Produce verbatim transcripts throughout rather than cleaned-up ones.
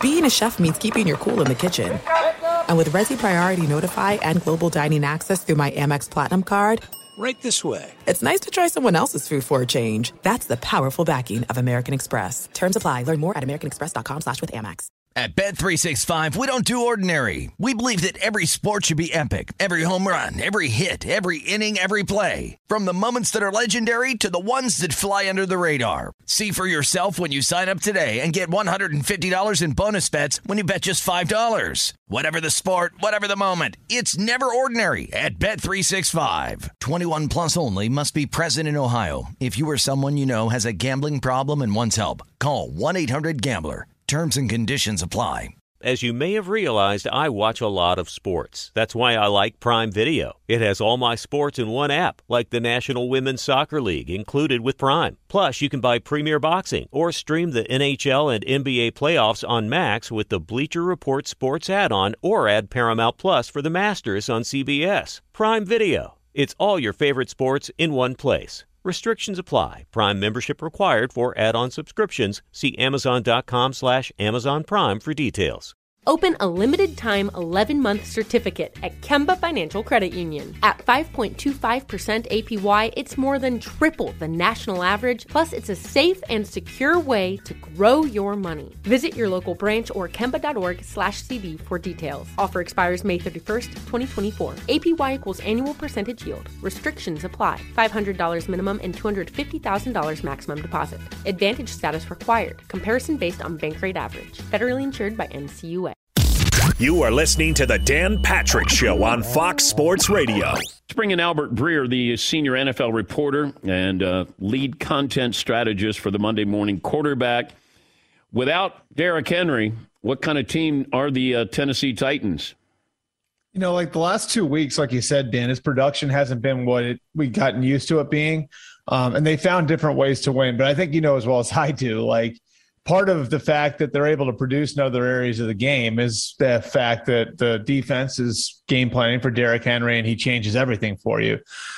being a chef means keeping your cool in the kitchen. And with Resi Priority Notify and Global Dining Access through my Amex Platinum card, right this way. It's nice to try someone else's food for a change. That's the powerful backing of American Express. Terms apply. Learn more at americanexpress.com slash with Amex. At Bet three sixty-five, we don't do ordinary. We believe that every sport should be epic. Every home run, every hit, every inning, every play. From the moments that are legendary to the ones that fly under the radar. See for yourself when you sign up today and get one hundred fifty dollars in bonus bets when you bet just five dollars. Whatever the sport, whatever the moment, it's never ordinary at Bet three sixty-five. twenty-one plus only. Must be present in Ohio. If you or someone you know has a gambling problem and wants help, call one eight hundred gambler. Terms and conditions apply. As you may have realized, I watch a lot of sports. That's why I like Prime Video. It has all my sports in one app, like the National Women's Soccer League, included with Prime. Plus, you can buy Premier Boxing or stream the N H L and N B A playoffs on Max with the Bleacher Report Sports add-on, or add Paramount Plus for the Masters on C B S. Prime Video. It's all your favorite sports in one place. Restrictions apply. Prime membership required for add-on subscriptions. See amazon.com slash Amazon Prime for details. Open a limited-time eleven-month certificate at Kemba Financial Credit Union. At five point two five percent A P Y, it's more than triple the national average, plus it's a safe and secure way to grow your money. Visit your local branch or kemba.org slash CD for details. Offer expires May thirty-first, twenty twenty-four. A P Y equals annual percentage yield. Restrictions apply. five hundred dollars minimum and two hundred fifty thousand dollars maximum deposit. Advantage status required. Comparison based on bank rate average. Federally insured by N C U A. You are listening to the Dan Patrick Show on Fox Sports Radio. Let's bring in Albert Breer, the senior N F L reporter and uh, lead content strategist for the Monday Morning Quarterback. Without Derrick Henry, what kind of team are the uh, Tennessee Titans? You know, like the last two weeks, like you said, Dan, his production hasn't been what it, we've gotten used to it being. Um, and they found different ways to win. But I think you know as well as I do, like, part of the fact that they're able to produce in other areas of the game is the fact that the defense is game planning for Derrick Henry, and he changes everything for you.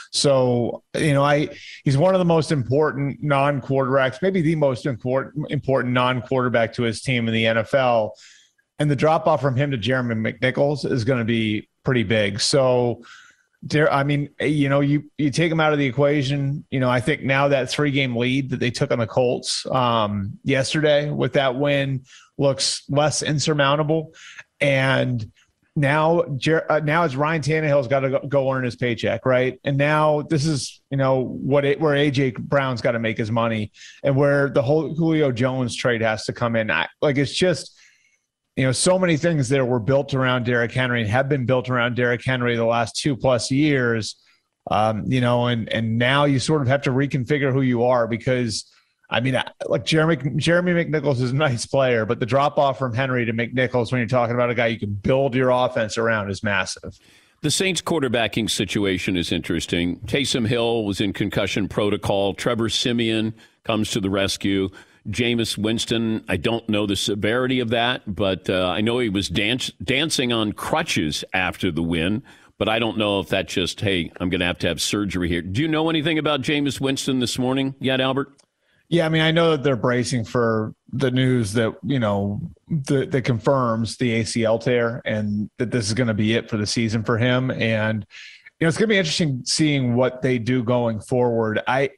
So, you know, I he's one of the most important non-quarterbacks, maybe the most important important non-quarterback to his team in the N F L. And the drop-off from him to Jeremy McNichols is going to be pretty big. So, I mean, you know, you, you take them out of the equation. You know, I think now that three-game lead that they took on the Colts um, yesterday with that win looks less insurmountable. And now, uh, now it's Ryan Tannehill's got to go, go earn his paycheck, right? And now this is, you know, what it, where A J Brown's got to make his money, and where the whole Julio Jones trade has to come in. I, like, it's just, you know, so many things there were built around Derrick Henry and have been built around Derrick Henry the last two plus years, um, you know, and and now you sort of have to reconfigure who you are, because, I mean, like Jeremy Jeremy McNichols is a nice player, but the drop off from Henry to McNichols when you're talking about a guy you can build your offense around is massive. The Saints quarterbacking situation is interesting. Taysom Hill was in concussion protocol. Trevor Siemian comes to the rescue. Jameis Winston, I don't know the severity of that, but uh, I know he was dance, dancing on crutches after the win, but I don't know if that's just, hey, I'm going to have to have surgery here. Do you know anything about Jameis Winston this morning yet, Albert? Yeah, I mean, I know that they're bracing for the news that, you know, the, that confirms the A C L tear and that this is going to be it for the season for him. And, you know, it's going to be interesting seeing what they do going forward. I,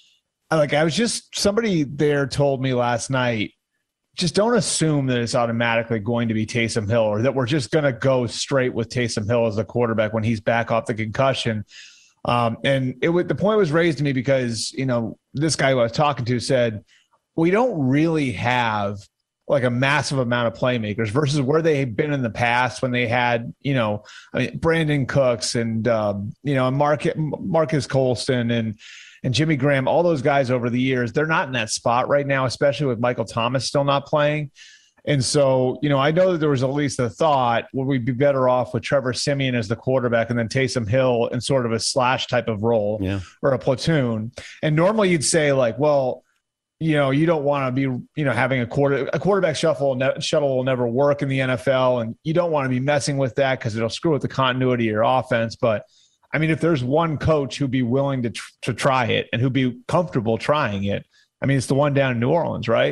Like I was just somebody there told me last night, just don't assume that it's automatically going to be Taysom Hill, or that we're just going to go straight with Taysom Hill as the quarterback when he's back off the concussion. Um, and it would, the point was raised to me because, you know, this guy who I was talking to said, we don't really have like a massive amount of playmakers versus where they had been in the past when they had, you know, I mean, Brandon Cooks and, um, you know, Mark, Marcus Colston and, And Jimmy Graham, all those guys over the years, they're not in that spot right now, especially with Michael Thomas still not playing. And so, you know, I know that there was at least a thought, would we be better off with Trevor Siemian as the quarterback and then Taysom Hill in sort of a slash type of role, yeah, or a platoon? And normally you'd say like, well, you know, you don't want to be, you know, having a quarter, a quarterback shuffle ne- shuttle will never work in the N F L. And you don't want to be messing with that because it'll screw with the continuity of your offense. But I mean, if there's one coach who'd be willing to tr- to try it and who'd be comfortable trying it, I mean, it's the one down in New Orleans, right?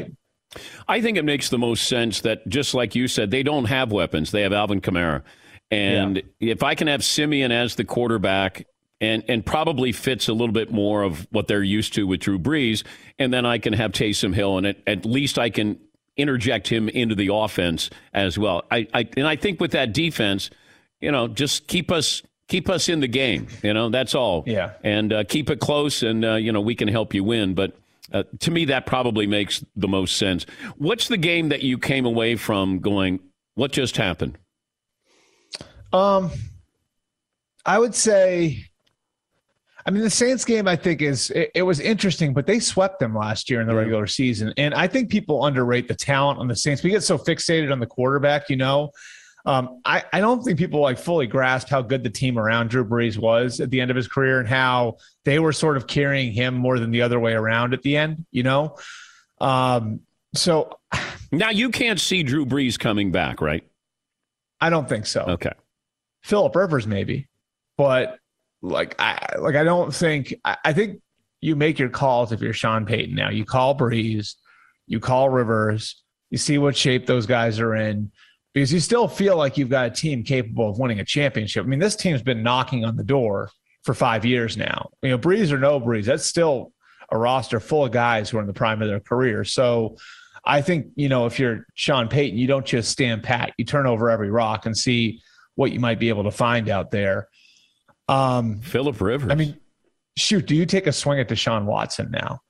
I think it makes the most sense that, just like you said, they don't have weapons. They have Alvin Kamara. And yeah. if I can have Simeon as the quarterback and, and probably fits a little bit more of what they're used to with Drew Brees, and then I can have Taysom Hill, and it, at least I can interject him into the offense as well. I, I And I think with that defense, you know, just keep us keep us in the game. You know, that's all. Yeah. And uh, keep it close, and, uh, you know, we can help you win. But Uh, to me, that probably makes the most sense. What's the game that you came away from going, what just happened? Um, I would say, I mean, the Saints game, I think, is it, it was interesting, but they swept them last year in the yeah. regular season. And I think people underrate the talent on the Saints. We get so fixated on the quarterback, you know. Um, I, I don't think people like fully grasp how good the team around Drew Brees was at the end of his career and how they were sort of carrying him more than the other way around at the end, you know? Um, so now you can't see Drew Brees coming back, right? I don't think so. Okay. Phillip Rivers, maybe, but like, I, like, I don't think, I, I think you make your calls if you're Sean Payton now. You call Brees, you call Rivers, you see what shape those guys are in, because you still feel like you've got a team capable of winning a championship. I mean, this team's been knocking on the door for five years now. You know, Brees or no Brees, that's still a roster full of guys who are in the prime of their career. So I think, you know, if you're Sean Payton, you don't just stand pat. You turn over every rock and see what you might be able to find out there. Um, Phillip Rivers. I mean, shoot, do you take a swing at Deshaun Watson now?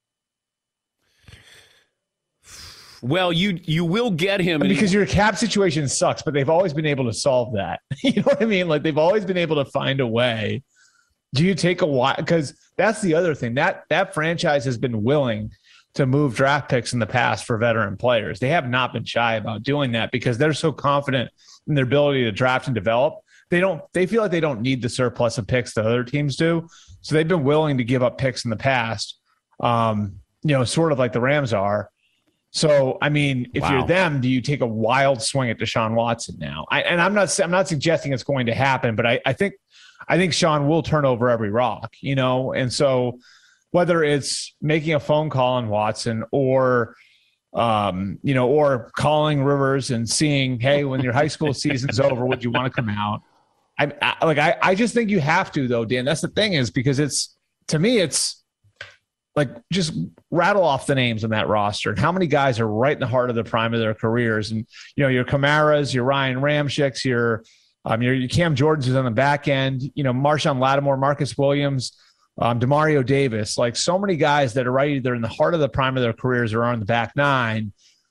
Well, you you will get him. Because your cap situation sucks, but they've always been able to solve that. You know what I mean? Like, they've always been able to find a way. Do you take a while? Because that's the other thing. That that franchise has been willing to move draft picks in the past for veteran players. They have not been shy about doing that because they're so confident in their ability to draft and develop. They don't. They feel like they don't need the surplus of picks that other teams do. So they've been willing to give up picks in the past, um, you know, sort of like the Rams are. So, I mean, if wow. you're them, do you take a wild swing at Deshaun Watson now? I, and I'm not, I'm not suggesting it's going to happen, but I, I think, I think Sean will turn over every rock, you know? And so whether it's making a phone call on Watson or, um, you know, or calling Rivers and seeing, hey, when your high school season's over, would you want to come out? I, I like, I, I just think you have to though, Dan. That's the thing is because it's, to me, it's, like, just rattle off the names on that roster and how many guys are right in the heart of the prime of their careers. And, you know, your Kamaras, your Ryan Ramczyks, your, um, your, your Cam Jordan's is on the back end, you know, Marshawn Lattimore, Marcus Williams, um, Demario Davis, like so many guys that are right either in the heart of the prime of their careers or on the back nine.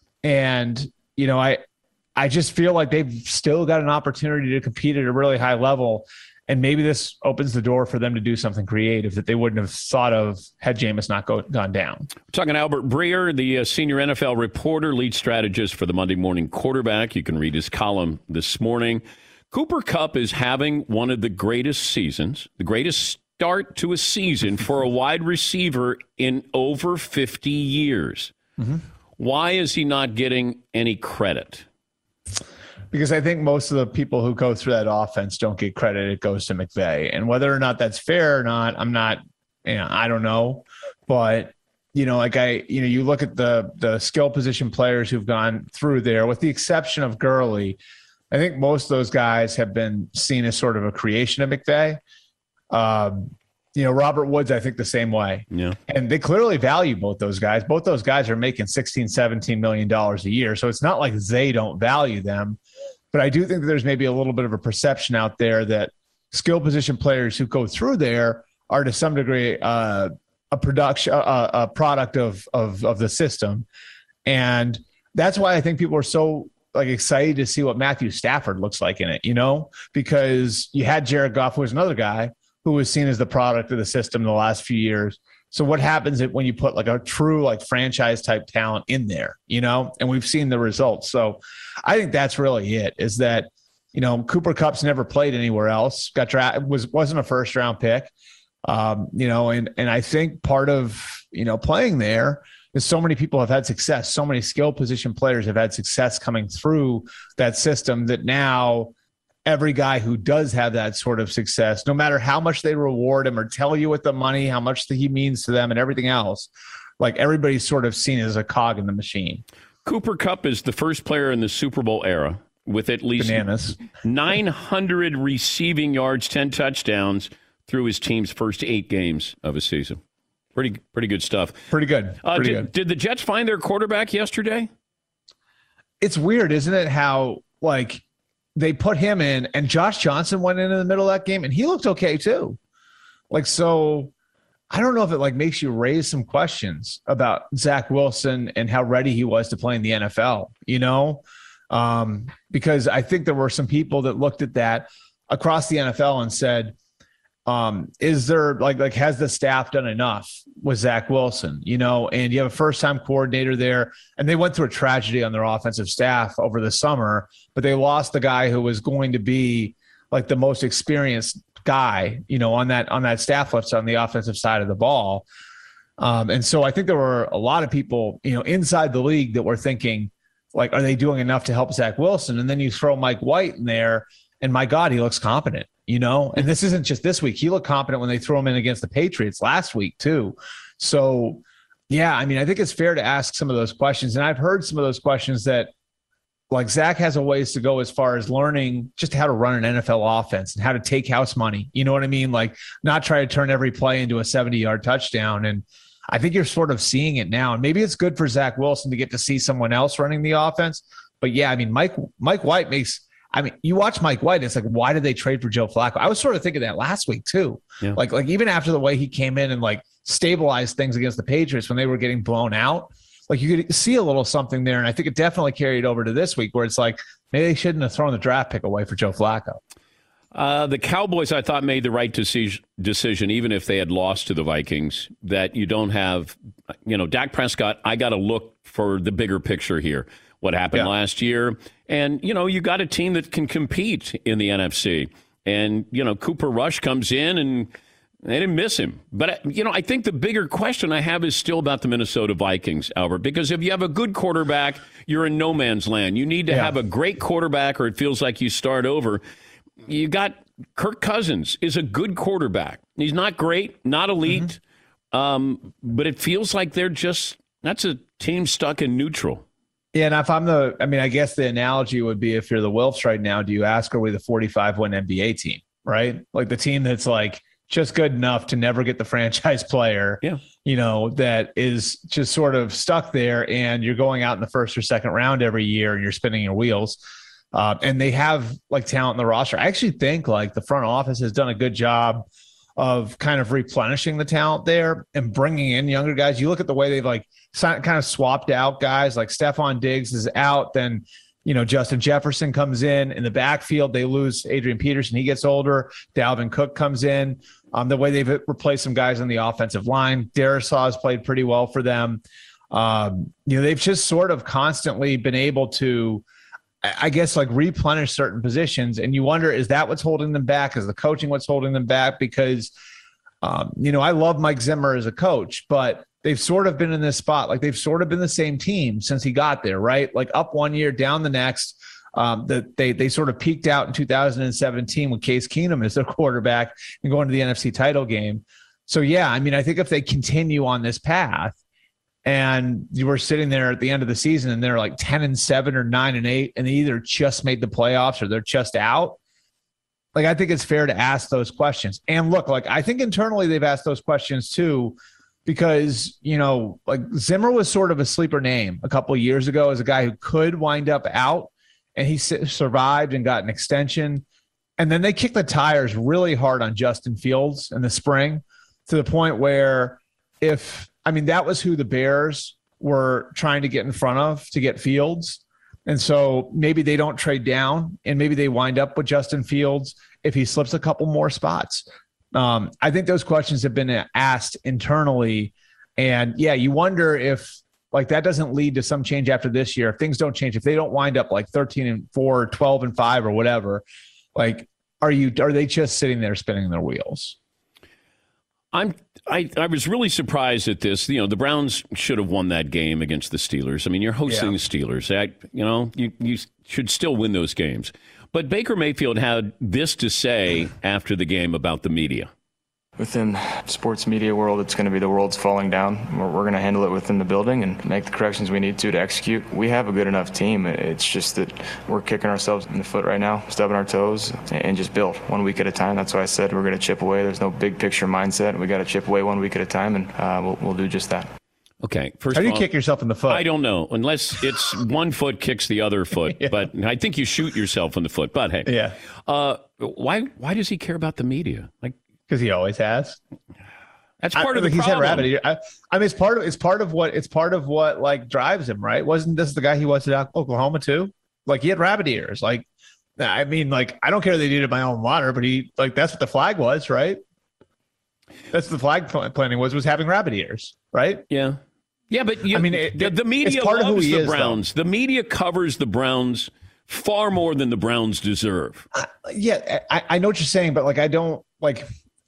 And, you know, I, I just feel like they've still got an opportunity to compete at a really high level. And maybe this opens the door for them to do something creative that they wouldn't have thought of had Jameis not go, gone down. We're talking Albert Breer, the uh, senior N F L reporter, lead strategist for the Monday Morning Quarterback. You can read his column this morning. Cooper Kupp is having one of the greatest seasons, the greatest start to a season for a wide receiver in over fifty years. Mm-hmm. Why is he not getting any credit? Because I think most of the people who go through that offense don't get credit. It goes to McVay. And whether or not that's fair or not, I'm not, you know, I don't know. But, you know, like I, you know, you look at the the skill position players who've gone through there, with the exception of Gurley, I think most of those guys have been seen as sort of a creation of McVay. Um, you know, Robert Woods, I think the same way. Yeah. And they clearly value both those guys. Both those guys are making sixteen, seventeen million dollars a year. So it's not like they don't value them. But I do think that there's maybe a little bit of a perception out there that skill position players who go through there are to some degree uh, a production, a, a product of, of of the system, and that's why I think people are so like excited to see what Matthew Stafford looks like in it. You know, because you had Jared Goff, who was another guy who was seen as the product of the system in the last few years. So what happens when you put like a true like franchise type talent in there, you know, and we've seen the results. So I think that's really it, is that, you know, Cooper Kupp's never played anywhere else, got drafted, was, wasn't a first round pick, um, you know, and, and I think part of, you know, playing there is so many people have had success. So many skill position players have had success coming through that system that now every guy who does have that sort of success, no matter how much they reward him or tell you with the money, how much he means to them and everything else, like everybody's sort of seen as a cog in the machine. Cooper Kupp is the first player in the Super Bowl era with at least Bananas. nine hundred receiving yards, ten touchdowns through his team's first eight games of a season. Pretty pretty good stuff. Pretty good. Uh, pretty did, good. Did the Jets find their quarterback yesterday? It's weird, isn't it, how like they put him in and Josh Johnson went in in the middle of that game and he looked okay too. Like, so I don't know if it like makes you raise some questions about Zach Wilson and how ready he was to play in the N F L, you know? Um, because I think there were some people that looked at that across the N F L and said, um, is there like, like, has the staff done enough with Zach Wilson, you know, and you have a first time coordinator there and they went through a tragedy on their offensive staff over the summer, but they lost the guy who was going to be like the most experienced guy, you know, on that, on that staff left on the offensive side of the ball. Um, and so I think there were a lot of people, you know, inside the league that were thinking like, are they doing enough to help Zach Wilson? And then you throw Mike White in there and my God, he looks competent. You know, and this isn't just this week. He looked competent when they threw him in against the Patriots last week, too. So, yeah, I mean, I think it's fair to ask some of those questions. And I've heard some of those questions that, like, Zach has a ways to go as far as learning just how to run an N F L offense and how to take house money. You know what I mean? Like, not try to turn every play into a seventy-yard touchdown. And I think you're sort of seeing it now. And maybe it's good for Zach Wilson to get to see someone else running the offense. But, yeah, I mean, Mike Mike White makes – I mean, you watch Mike White, it's like, why did they trade for Joe Flacco? I was sort of thinking that last week too. Yeah. Like, like even after the way he came in and like stabilized things against the Patriots when they were getting blown out, like you could see a little something there. And I think it definitely carried over to this week where it's like, maybe they shouldn't have thrown the draft pick away for Joe Flacco. Uh, the Cowboys, I thought, made the right decision, decision, even if they had lost to the Vikings, that you don't have, you know, Dak Prescott, I got to look for the bigger picture here. What happened yeah. last year. And, you know, you got a team that can compete in the N F C. And, you know, Cooper Rush comes in and they didn't miss him. But, you know, I think the bigger question I have is still about the Minnesota Vikings, Albert, because if you have a good quarterback, you're in no man's land. You need to yeah. have a great quarterback or it feels like you start over. You got Kirk Cousins is a good quarterback. He's not great, not elite, mm-hmm. um, but it feels like they're just, that's a team stuck in neutral. Yeah, and if I'm the, I mean, I guess the analogy would be if you're the Wilfs right now, do you ask, are we the forty-five win N B A team, right? Like the team that's like just good enough to never get the franchise player, yeah. you know, that is just sort of stuck there and you're going out in the first or second round every year and you're spinning your wheels. Uh, and they have like talent in the roster. I actually think like the front office has done a good job of kind of replenishing the talent there and bringing in younger guys. You look at the way they've like kind of swapped out guys like Stephon Diggs is out. Then, you know, Justin Jefferson comes in in the backfield. They lose Adrian Peterson. He gets older. Dalvin Cook comes in. Um, the way they've replaced some guys on the offensive line. Darisaw has played pretty well for them. Um, you know, they've just sort of constantly been able to, I guess, like replenish certain positions. And you wonder, is that what's holding them back? Is the coaching what's holding them back? Because, um, you know, I love Mike Zimmer as a coach, but they've sort of been in this spot. Like they've sort of been the same team since he got there, right? Like up one year, down the next. Um, that they they sort of peaked out in two thousand seventeen with Case Keenum as their quarterback and going to the N F C title game. So, yeah, I mean, I think if they continue on this path, and you were sitting there at the end of the season and they're like ten and seven or nine and eight, and they either just made the playoffs or they're just out. Like, I think it's fair to ask those questions. And look, like, I think internally they've asked those questions too, because, you know, like Zimmer was sort of a sleeper name a couple of years ago as a guy who could wind up out, and he survived and got an extension. And then they kicked the tires really hard on Justin Fields in the spring to the point where if, I mean, that was who the Bears were trying to get in front of to get Fields. And so maybe they don't trade down and maybe they wind up with Justin Fields if he slips a couple more spots. Um, I think those questions have been asked internally. And yeah, you wonder if like that doesn't lead to some change after this year. If things don't change, if they don't wind up like thirteen and four, twelve and five or whatever, like, are you, are they just sitting there spinning their wheels? I'm I, I was really surprised at this. You know, the Browns should have won that game against the Steelers. I mean, you're hosting yeah. the Steelers. I, you know, you, you should still win those games. But Baker Mayfield had this to say after the game about the media. Within sports media world, it's going to be the world's falling down. We're, we're going to handle it within the building and make the corrections we need to to execute. We have a good enough team. It's just that we're kicking ourselves in the foot right now, stubbing our toes, and just build one week at a time. That's why I said we're going to chip away. There's no big picture mindset. We got to chip away one week at a time, and uh, we'll, we'll do just that. Okay. First How do you all, kick yourself in the foot? I don't know, unless it's one foot kicks the other foot. yeah. But I think you shoot yourself in the foot. But hey, yeah. Uh, why? Why does he care about the media? Like, because he always has. That's part I, of the he's problem. Had rabbit ear. I, I mean, it's part of it's part of what it's part of what like drives him, right? Wasn't this the guy he was at Oklahoma too? Like he had rabbit ears. Like, I mean, like I don't care they did it my own water, but he like that's what the flag was, right? That's what the flag planning was was having rabbit ears, right? Yeah, yeah, but you, I mean, it, the, the media part loves of who he the is, Browns. Though. The media covers the Browns far more than the Browns deserve. Uh, yeah, I, I know what you're saying, but like I don't like.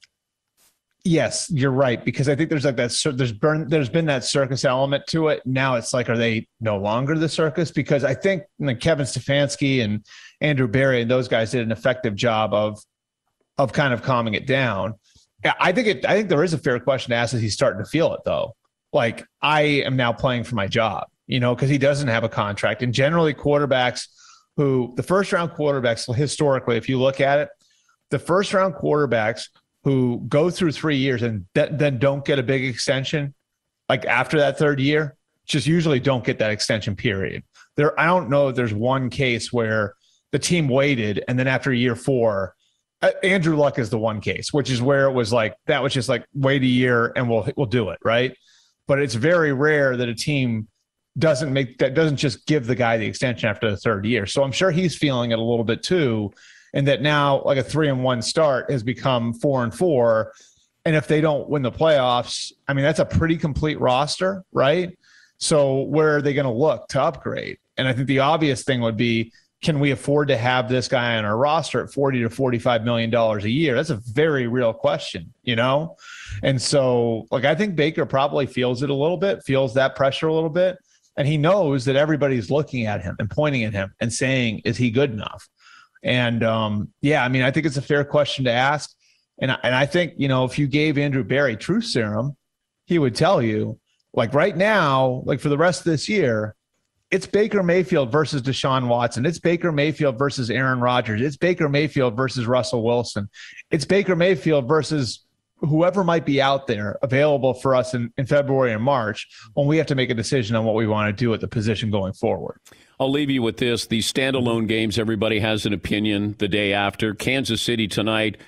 Yes, you're right, because I think there's like that. There's burn. There's been that circus element to it. Now it's like, are they no longer the circus? Because I think like Kevin Stefanski and Andrew Berry and those guys did an effective job of of kind of calming it down. I think it. I think there is a fair question to ask: is he starting to feel it though? Like I am now playing for my job, you know, because he doesn't have a contract, and generally quarterbacks who the first round quarterbacks historically, if you look at it, the first round quarterbacks who go through three years and th- then don't get a big extension, like after that third year, just usually don't get that extension period. There, I don't know if there's one case where the team waited and then after year four, uh, Andrew Luck is the one case, which is where it was like, that was just like, wait a year and we'll, we'll do it. Right. But it's very rare that a team doesn't make that doesn't just give the guy the extension after the third year. So I'm sure he's feeling it a little bit too. And that now like a three and one start has become four and four. And if they don't win the playoffs, I mean, that's a pretty complete roster, right? So where are they going to look to upgrade? And I think the obvious thing would be, can we afford to have this guy on our roster at forty to forty-five million dollars a year? That's a very real question, you know? And so like, I think Baker probably feels it a little bit, feels that pressure a little bit. And he knows that everybody's looking at him and pointing at him and saying, is he good enough? And um, yeah, I mean, I think it's a fair question to ask. And, and I think, you know, if you gave Andrew Berry truth serum, he would tell you, like right now, like for the rest of this year, it's Baker Mayfield versus Deshaun Watson. It's Baker Mayfield versus Aaron Rodgers. It's Baker Mayfield versus Russell Wilson. It's Baker Mayfield versus whoever might be out there available for us in, in February and March when we have to make a decision on what we want to do at the position going forward. I'll leave you with this. These standalone games, everybody has an opinion the day after. Kansas City tonight.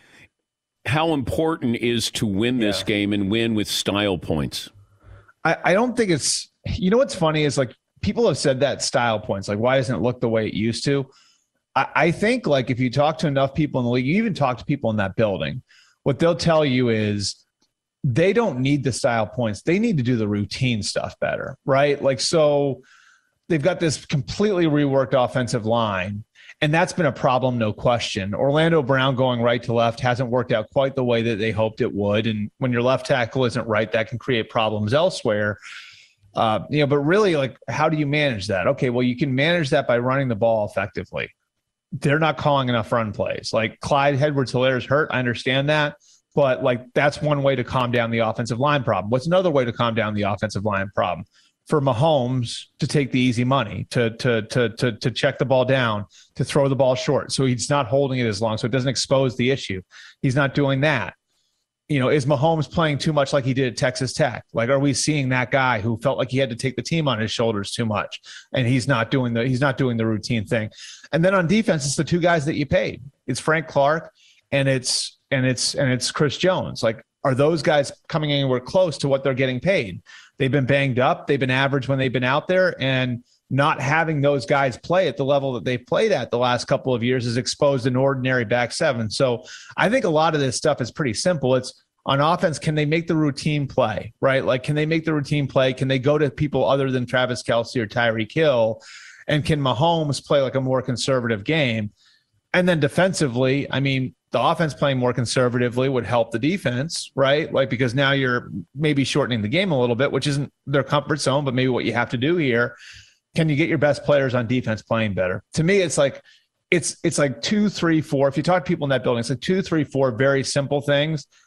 How important is to win this yeah. game and win with style points? I, I don't think it's, you know, what's funny is like people have said that style points, like why doesn't it look the way it used to? I, I think like if you talk to enough people in the league, you even talk to people in that building, what they'll tell you is they don't need the style points. They need to do the routine stuff better, right? Like, so they've got this completely reworked offensive line, and that's been a problem, no question. Orlando Brown going right to left hasn't worked out quite the way that they hoped it would. And when your left tackle isn't right, that can create problems elsewhere. Uh, you know, but really, like, how do you manage that? Okay, well, you can manage that by running the ball effectively. They're not calling enough run plays. Like Clyde Edwards-Helaire is hurt. I understand that. But like that's one way to calm down the offensive line problem. What's another way to calm down the offensive line problem? For Mahomes to take the easy money, to to to to to check the ball down, to throw the ball short, so he's not holding it as long, so it doesn't expose the issue. He's not doing that. You know, is Mahomes playing too much like he did at Texas Tech? Like, are we seeing that guy who felt like he had to take the team on his shoulders too much, and he's not doing the he's not doing the routine thing? And then on defense, it's the two guys that you paid. It's Frank Clark, and it's and it's and it's Chris Jones. Like, are those guys coming anywhere close to what they're getting paid? They've been banged up. They've been average when they've been out there, and not having those guys play at the level that they've played at the last couple of years has exposed an ordinary back seven. So I think a lot of this stuff is pretty simple. It's on offense. Can they make the routine play, right? Like, can they make the routine play? Can they go to people other than Travis Kelce or Tyreek Hill? And can Mahomes play like a more conservative game? And then defensively, I mean, the offense playing more conservatively would help the defense, right? Like, because now you're maybe shortening the game a little bit, which isn't their comfort zone, but maybe what you have to do here. Can you get your best players on defense playing better? To me, it's like, it's, it's like two, three, four. If you talk to people in that building, it's like two, three, four very simple things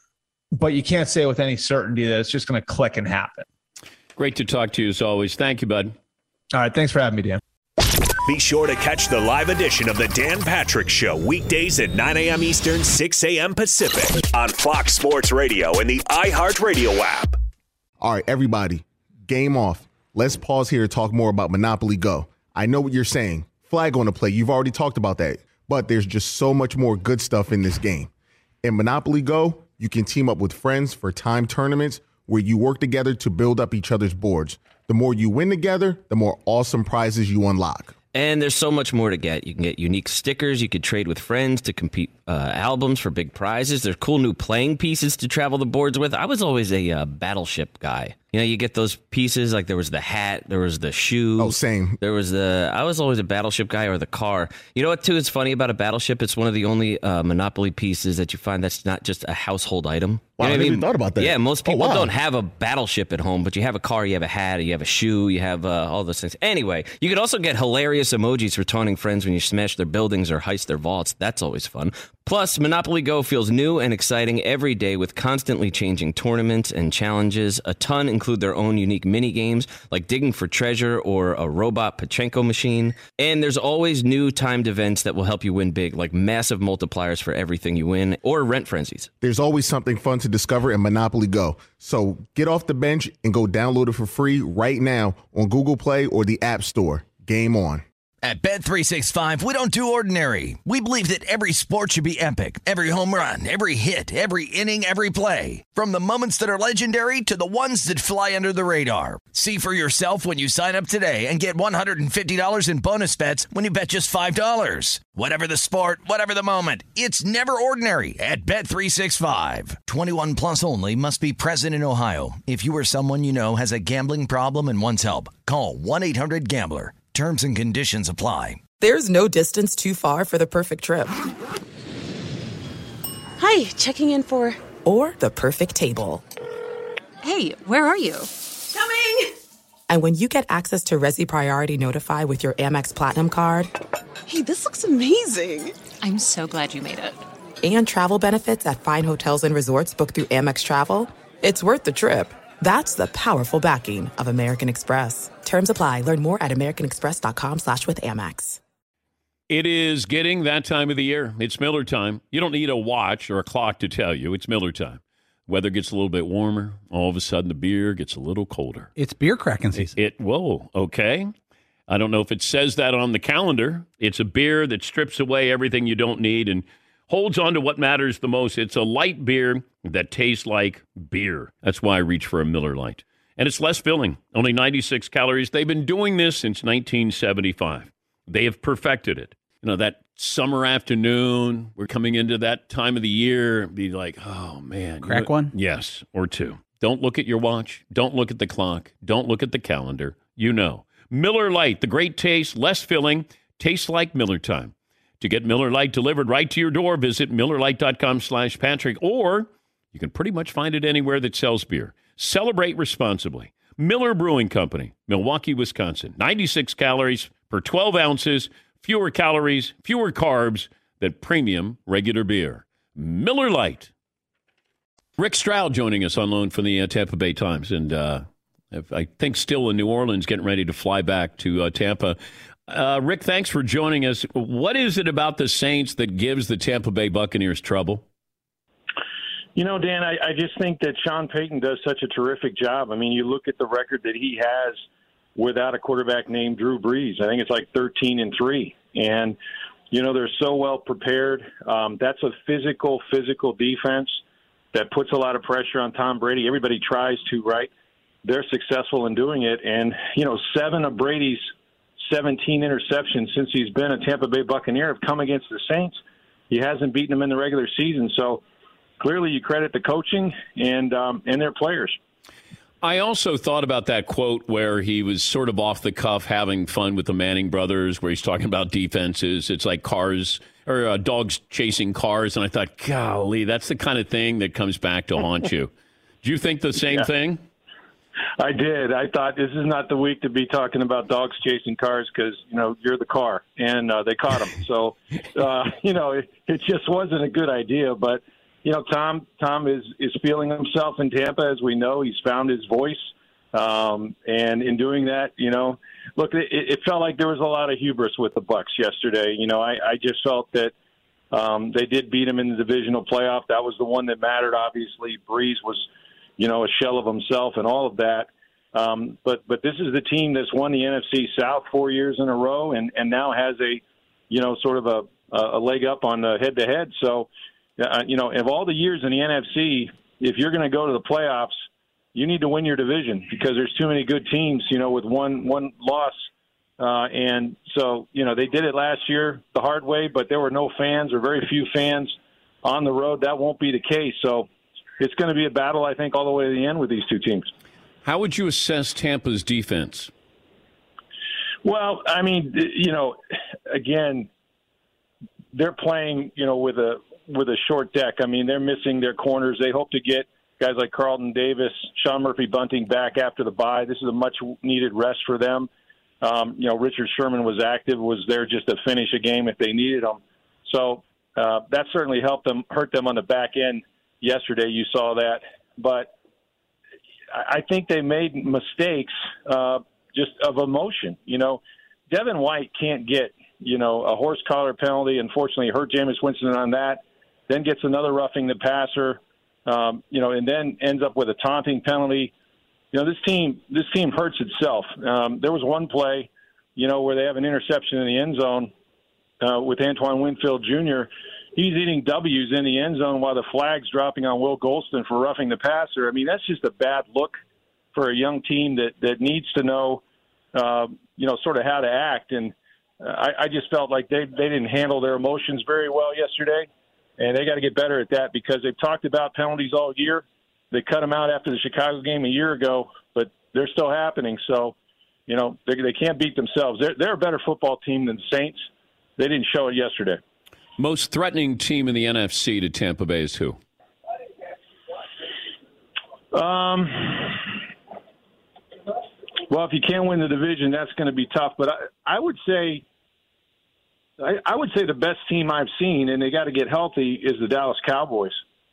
but you can't say with any certainty that it's just going to click and happen. Great to talk to you as always. Thank you, bud. All right. Thanks for having me, Dan. Be sure to catch the live edition of the Dan Patrick Show weekdays at nine a.m. Eastern, six a.m. Pacific on Fox Sports Radio and the iHeartRadio app. All right, everybody, game off. Let's pause here to talk more about Monopoly Go. I know what you're saying. Flag on the play. You've already talked about that. But there's just so much more good stuff in this game. In Monopoly Go, you can team up with friends for time tournaments where you work together to build up each other's boards. The more you win together, the more awesome prizes you unlock. And there's so much more to get. You can get unique stickers. You could trade with friends to compete uh, albums for big prizes. There's cool new playing pieces to travel the boards with. I was always a uh, Battleship guy. You know, you get those pieces, like there was the hat, there was the shoe. Oh, same. There was the, I was always a Battleship guy, or the car. You know what, too, is funny about a Battleship? It's one of the only uh, Monopoly pieces that you find that's not just a household item. Wow, You know I what never mean? even thought about that. Yeah, most people Oh, wow. don't have a Battleship at home, but you have a car, you have a hat, you have a shoe, you have uh, all those things. Anyway, you could also get hilarious emojis for taunting friends when you smash their buildings or heist their vaults. That's always fun. Plus, Monopoly Go feels new and exciting every day with constantly changing tournaments and challenges. A ton include their own unique mini games like digging for treasure or a robot Pachinko machine. And there's always new timed events that will help you win big, like massive multipliers for everything you win or rent frenzies. There's always something fun to discover in Monopoly Go. So get off the bench and go download it for free right now on Google Play or the App Store. Game on. At Bet three sixty-five, we don't do ordinary. We believe that every sport should be epic. Every home run, every hit, every inning, every play. From the moments that are legendary to the ones that fly under the radar. See for yourself when you sign up today and get one hundred fifty dollars in bonus bets when you bet just five dollars. Whatever the sport, whatever the moment, it's never ordinary at Bet three sixty-five. twenty-one plus only. Must be present in Ohio. If you or someone you know has a gambling problem and wants help, call one eight hundred gambler. Terms and conditions apply. There's no distance too far for the perfect trip. Hi, checking in for... Or the perfect table. Hey, where are you? Coming! And when you get access to Resi Priority Notify with your Amex Platinum card... Hey, this looks amazing. I'm so glad you made it. And travel benefits at fine hotels and resorts booked through Amex Travel, it's worth the trip. That's the powerful backing of American Express. Terms apply. Learn more at americanexpress.com slash with Amex. It is getting that time of the year. It's Miller time. You don't need a watch or a clock to tell you. It's Miller time. Weather gets a little bit warmer. All of a sudden, the beer gets a little colder. It's beer cracking season. It, it whoa, okay. I don't know if it says that on the calendar. It's a beer that strips away everything you don't need and holds on to what matters the most. It's a light beer that tastes like beer. That's why I reach for a Miller Lite. And it's less filling, only ninety-six calories. They've been doing this since nineteen seventy-five. They have perfected it. You know, that summer afternoon, we're coming into that time of the year, be like, oh, man. Crack one? Yes, or two. Don't look at your watch. Don't look at the clock. Don't look at the calendar. You know. Miller Lite, the great taste, less filling, tastes like Miller time. To get Miller Lite delivered right to your door, visit MillerLite.com slash Patrick, or you can pretty much find it anywhere that sells beer. Celebrate responsibly. Miller Brewing Company, Milwaukee, Wisconsin. ninety-six calories per twelve ounces, fewer calories, fewer carbs than premium regular beer. Miller Lite. Rick Stroud joining us on loan from the uh, Tampa Bay Times, and uh, I think still in New Orleans, getting ready to fly back to uh, Tampa. Uh, Rick, thanks for joining us. What is it about the Saints that gives the Tampa Bay Buccaneers trouble? You know, Dan, I, I just think that Sean Payton does such a terrific job. I mean, you look at the record that he has without a quarterback named Drew Brees. I think it's like thirteen and three. And, you know, they're so well prepared. Um, that's a physical, physical defense that puts a lot of pressure on Tom Brady. Everybody tries to, right? They're successful in doing it. And, you know, seven of Brady's seventeen interceptions since he's been a Tampa Bay Buccaneer have come against the Saints. He hasn't beaten them in the regular season. So clearly you credit the coaching and um, and their players. I also thought about that quote where he was sort of off the cuff having fun with the Manning brothers, where he's talking about defenses. It's like cars or uh, dogs chasing cars. And I thought, golly, that's the kind of thing that comes back to haunt you. Do you think the same yeah. thing? I did. I thought this is not the week to be talking about dogs chasing cars because, you know, you're the car, and uh, they caught him. So, uh, you know, it, it just wasn't a good idea. But you know, Tom Tom is, is feeling himself in Tampa. As we know, he's found his voice. Um, and in doing that, you know, look, it, it felt like there was a lot of hubris with the Bucs yesterday. You know, I, I just felt that um, they did beat him in the divisional playoff. That was the one that mattered, obviously. Breeze was, you know, a shell of himself and all of that. Um, but but this is the team that's won the N F C South four years in a row and, and now has a, you know, sort of a, a leg up on the head-to-head. So, uh, you know, of all the years in the N F C, if you're going to go to the playoffs, you need to win your division because there's too many good teams, you know, with one one loss. Uh, and so, you know, they did it last year the hard way, but there were no fans or very few fans on the road. That won't be the case. So it's going to be a battle, I think, all the way to the end with these two teams. How would you assess Tampa's defense? Well, I mean, you know, again, they're playing, you know, with a with a short deck. I mean, they're missing their corners. They hope to get guys like Carlton Davis, Sean Murphy-Bunting back after the bye. This is a much-needed rest for them. Um, you know, Richard Sherman was active, was there just to finish a game if they needed him. So uh, that certainly helped them, hurt them on the back end yesterday. You saw that. But I think they made mistakes uh, just of emotion. You know, Devin White can't get, you know, a horse collar penalty. Unfortunately, hurt Jameis Winston on that. Then gets another roughing the passer. Um, you know, and then ends up with a taunting penalty. You know, this team, this team hurts itself. Um, there was one play, you know, where they have an interception in the end zone uh, with Antoine Winfield Junior He's eating W's in the end zone while the flag's dropping on Will Golston for roughing the passer. I mean, that's just a bad look for a young team that, that needs to know, uh, you know, sort of how to act. And uh, I, I just felt like they, they didn't handle their emotions very well yesterday. And they got to get better at that because they've talked about penalties all year. They cut them out after the Chicago game a year ago, but they're still happening. So, you know, they, they can't beat themselves. They're, they're a better football team than the Saints. They didn't show it yesterday. Most threatening team in the N F C to Tampa Bay is who? Um. Well, if you can't win the division, that's going to be tough. But I, I would say – I, I would say the best team I've seen, and they got to get healthy, is the Dallas Cowboys.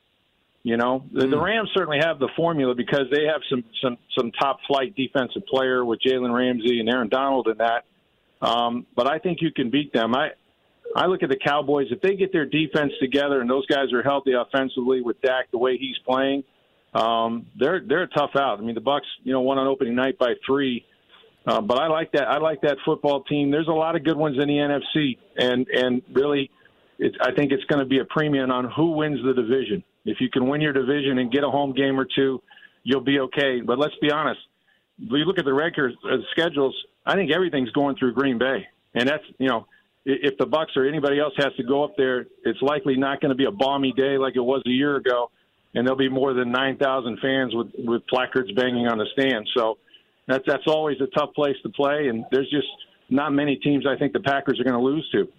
You know, the, mm. the Rams certainly have the formula because they have some some, some top flight defensive player with Jalen Ramsey and Aaron Donald in that. Um, but I think you can beat them. I I look at the Cowboys. If they get their defense together and those guys are healthy offensively with Dak the way he's playing, um, they're they're a tough out. I mean, the Bucs, you know, won on opening night by three. Uh, but I like that. I like that football team. There's a lot of good ones in the N F C, and and really, it, I think it's going to be a premium on who wins the division. If you can win your division and get a home game or two, you'll be okay. But let's be honest. If you look at the records, uh, schedules, I think everything's going through Green Bay, and that's you know, if the Bucs or anybody else has to go up there, it's likely not going to be a balmy day like it was a year ago, and there'll be more than nine thousand fans with with placards banging on the stand. So. That's that's always a tough place to play, and there's just not many teams I think the Packers are going to lose to.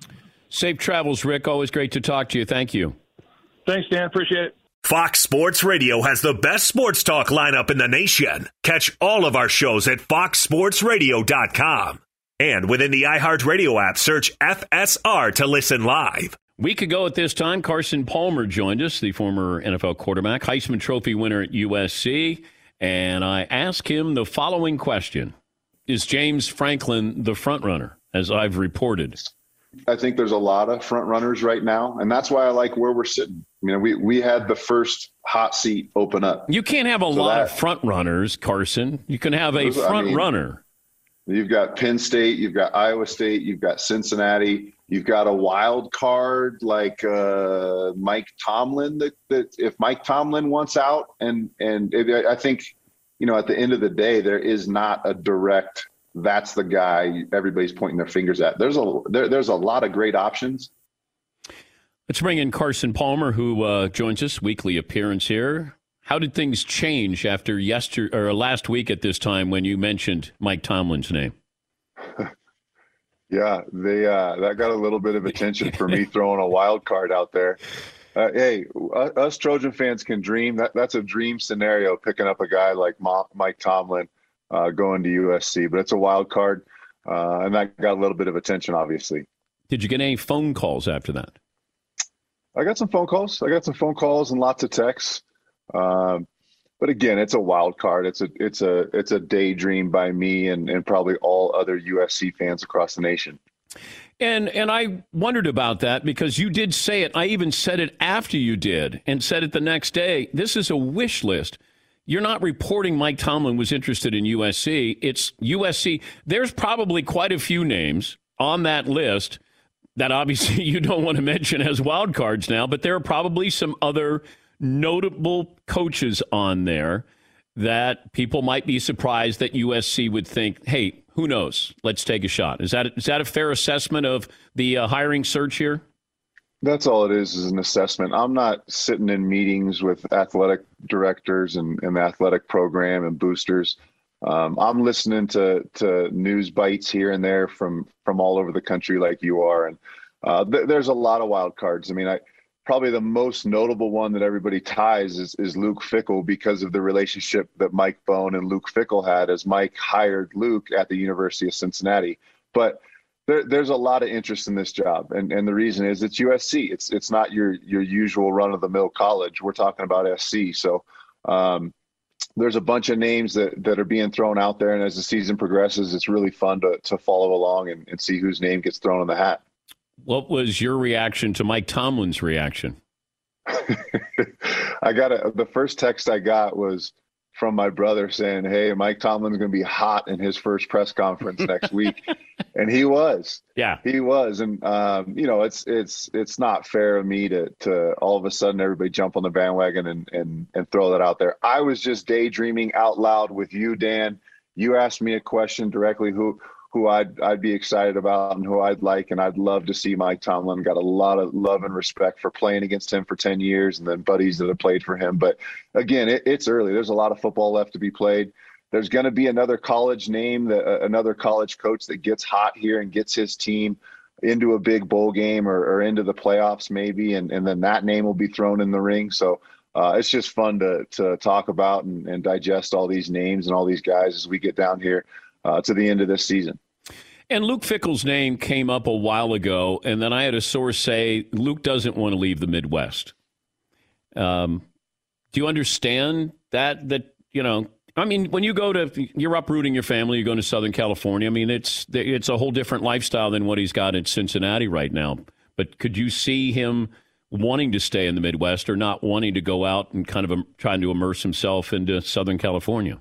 Safe travels, Rick. Always great to talk to you. Thank you. Thanks, Dan. Appreciate it. Fox Sports Radio has the best sports talk lineup in the nation. Catch all of our shows at fox sports radio dot com. And within the iHeartRadio app, search F S R to listen live. A week ago at this time, Carson Palmer joined us, the former N F L quarterback, Heisman Trophy winner at U S C. And I asked him the following question. Is James Franklin the front runner, as I've reported? I think there's a lot of front runners right now, and that's why I like where we're sitting. I mean, we, we had the first hot seat open up. You can't have a so lot that, of front runners, Carson. You can have a front I mean, runner. You've got Penn State, you've got Iowa State, you've got Cincinnati, you've got a wild card like uh, Mike Tomlin. That, that if Mike Tomlin wants out, and and it, I think, you know, at the end of the day, there is not a direct. That's the guy everybody's pointing their fingers at. There's a there, there's a lot of great options. Let's bring in Carson Palmer, who uh, joins us, weekly appearance here. How did things change after yesterday or last week at this time when you mentioned Mike Tomlin's name? Yeah, they uh, that got a little bit of attention for me throwing a wild card out there. Uh, hey, us Trojan fans can dream. That that's a dream scenario, picking up a guy like Ma- Mike Tomlin uh, going to U S C. But it's a wild card, uh, and that got a little bit of attention, obviously. Did you get any phone calls after that? I got some phone calls. I got some phone calls and lots of texts. Um, but again, it's a wild card. It's a it's a it's a daydream by me and, and probably all other U S C fans across the nation. And and I wondered about that because you did say it. I even said it after you did and said it the next day. This is a wish list. You're not reporting Mike Tomlin was interested in U S C. It's U S C. There's probably quite a few names on that list that obviously you don't want to mention as wild cards now, but there are probably some other notable coaches on there that people might be surprised that U S C would think, hey, who knows? Let's take a shot. Is that is that a fair assessment of the uh, hiring search here? That's all it is, is an assessment. I'm not sitting in meetings with athletic directors and, and the athletic program and boosters. Um, I'm listening to to news bites here and there from from all over the country like you are. And uh, th- there's a lot of wild cards. I mean, I probably the most notable one that everybody ties is, is Luke Fickell because of the relationship that Mike Bohn and Luke Fickell had as Mike hired Luke at the University of Cincinnati. But there, there's a lot of interest in this job. And, and the reason is it's U S C. It's it's not your your usual run-of-the-mill college. We're talking about S C. So um, there's a bunch of names that, that are being thrown out there. And as the season progresses, it's really fun to, to follow along and, and see whose name gets thrown in the hat. What was your reaction to Mike Tomlin's reaction? I got a, the first text I got was from my brother saying, hey, Mike Tomlin's going to be hot in his first press conference next week. And he was. Yeah, he was. And, um, you know, it's it's it's not fair of me to to all of a sudden everybody jump on the bandwagon and, and, and throw that out there. I was just daydreaming out loud with you, Dan. You asked me a question directly, who who I'd I'd be excited about and who I'd like, and I'd love to see Mike Tomlin. Got a lot of love and respect for playing against him for ten years and then buddies that have played for him. But again, it, it's early. There's a lot of football left to be played. There's going to be another college name, that uh, another college coach that gets hot here and gets his team into a big bowl game or, or into the playoffs maybe, and, and then that name will be thrown in the ring. So uh, it's just fun to to talk about and, and digest all these names and all these guys as we get down here uh, to the end of this season. And Luke Fickell's name came up a while ago, and then I had a source say Luke doesn't want to leave the Midwest. Um, do you understand that? That you know, I mean, when you go to, you're uprooting your family, you're going to Southern California. I mean, it's it's a whole different lifestyle than what he's got in Cincinnati right now. But could you see him wanting to stay in the Midwest or not wanting to go out and kind of um, trying to immerse himself into Southern California?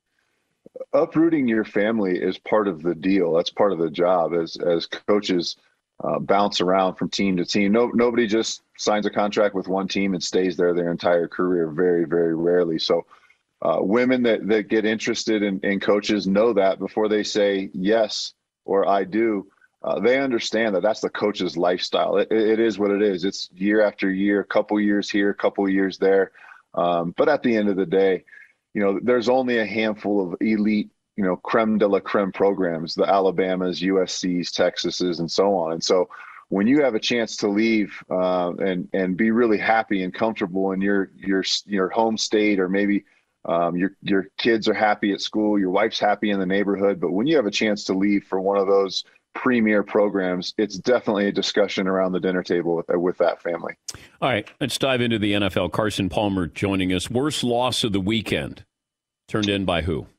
Uprooting your family is part of the deal. That's part of the job as as coaches uh, bounce around from team to team. No, nobody just signs a contract with one team and stays there their entire career. Very, very rarely. So uh, women that, that get interested in, in coaches know that before they say yes or I do. Uh, they understand that that's the coach's lifestyle. It, it is what it is. It's year after year, couple years here, couple years there. Um, but at the end of the day, you know, there's only a handful of elite, you know, creme de la creme programs, the Alabamas, U S Cs, Texases, and so on. And so when you have a chance to leave uh, and and be really happy and comfortable in your your your home state, or maybe um, your your kids are happy at school, your wife's happy in the neighborhood, but when you have a chance to leave for one of those premier programs, it's definitely a discussion around the dinner table with, with that family. All right, let's dive into the N F L. Carson Palmer joining us. Worst loss of the weekend, turned in by who?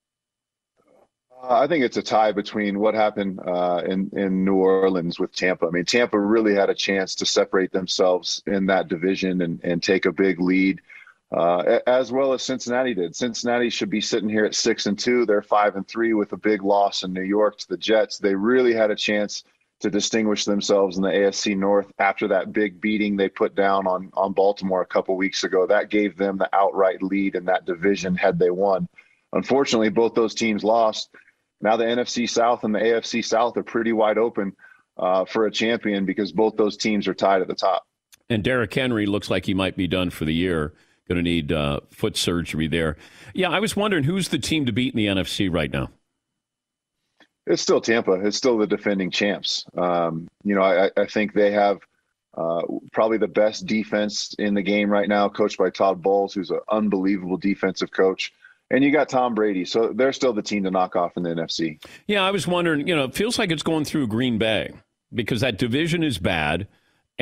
Uh, I think it's a tie between what happened uh, in, in New Orleans with Tampa. I mean, Tampa really had a chance to separate themselves in that division and, and take a big lead, uh, as well as Cincinnati did. Cincinnati should be sitting here at six and two. They're five and three with a big loss in New York to the Jets. They really had a chance to distinguish themselves in the A F C North after that big beating they put down on, on Baltimore a couple weeks ago. That gave them the outright lead in that division had they won. Unfortunately, both those teams lost. Now the N F C South and the A F C South are pretty wide open uh, for a champion because both those teams are tied at the top. And Derrick Henry looks like he might be done for the year. Going to need uh, foot surgery there. Yeah, I was wondering who's the team to beat in the N F C right now? It's still Tampa. It's still the defending champs. Um, you know, I, I think they have uh, probably the best defense in the game right now, coached by Todd Bowles, who's an unbelievable defensive coach. And you got Tom Brady. So they're still the team to knock off in the N F C. Yeah, I was wondering, you know, it feels like it's going through Green Bay because that division is bad.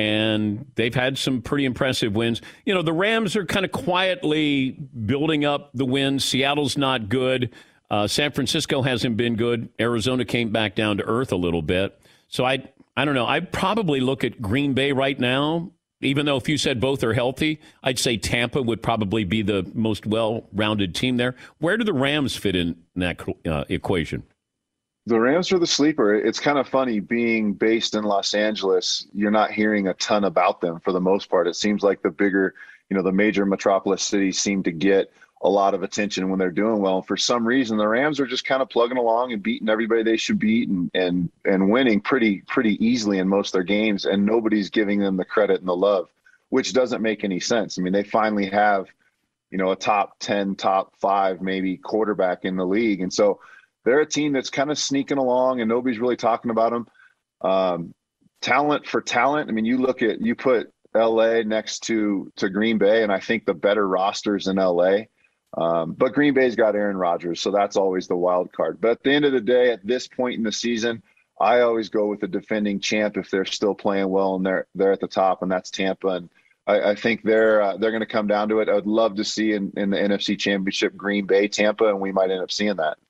and they've had some pretty impressive wins. You know, the Rams are kind of quietly building up the wins. Seattle's not good. Uh, San Francisco hasn't been good. Arizona came back down to earth a little bit. So I, I don't know. I'd probably look at Green Bay right now, even though if you said both are healthy, I'd say Tampa would probably be the most well-rounded team there. Where do the Rams fit in that uh, equation? The Rams are the sleeper. It's kind of funny being based in Los Angeles. You're not hearing a ton about them for the most part. It seems like the bigger, you know, the major metropolis cities seem to get a lot of attention when they're doing well. And for some reason, the Rams are just kind of plugging along and beating everybody they should beat and and and winning pretty pretty easily in most of their games. And nobody's giving them the credit and the love, which doesn't make any sense. I mean, they finally have, you know, a top ten, top five, maybe quarterback in the league. And so they're a team that's kind of sneaking along and nobody's really talking about them. Um, talent for talent. I mean, you look at, you put L A next to, to Green Bay, and I think the better rosters in L A. Um, but Green Bay's got Aaron Rodgers, so that's always the wild card. But at the end of the day, at this point in the season, I always go with the defending champ if they're still playing well and they're, they're at the top, and that's Tampa. And I, I think they're, uh, they're going to come down to it. I would love to see in, in the N F C Championship, Green Bay, Tampa, and we might end up seeing that.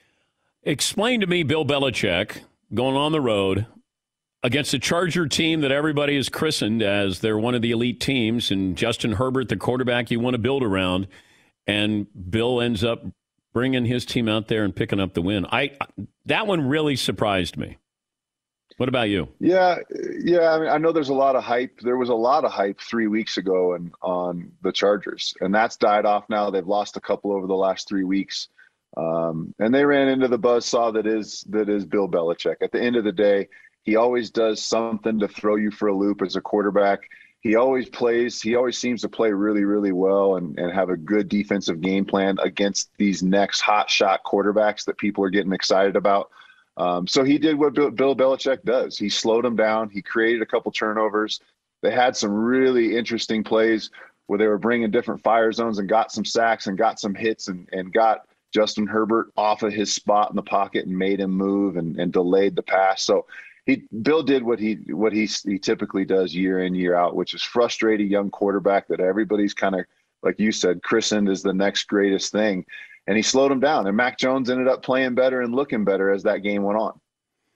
Explain to me Bill Belichick going on the road against a Charger team that everybody has christened as they're one of the elite teams, and Justin Herbert, the quarterback you want to build around, and Bill ends up bringing his team out there and picking up the win. I that one really surprised me. What about you? Yeah, yeah. I mean, I know there's a lot of hype. There was a lot of hype three weeks ago and on the Chargers, and that's died off now. They've lost a couple over the last three weeks. Um, and they ran into the buzzsaw that is that is Bill Belichick. At the end of the day, he always does something to throw you for a loop as a quarterback. He always plays. He always seems to play really, really well and, and have a good defensive game plan against these next hot shot quarterbacks that people are getting excited about. Um, so he did what Bill, Bill Belichick does. He slowed them down. He created a couple turnovers. They had some really interesting plays where they were bringing different fire zones and got some sacks and got some hits and, and got Justin Herbert off of his spot in the pocket and made him move and, and delayed the pass. So he Bill did what he what he he typically does year in, year out, which is frustrate a young quarterback that everybody's kind of, like you said, christened as the next greatest thing. And he slowed him down. And Mac Jones ended up playing better and looking better as that game went on.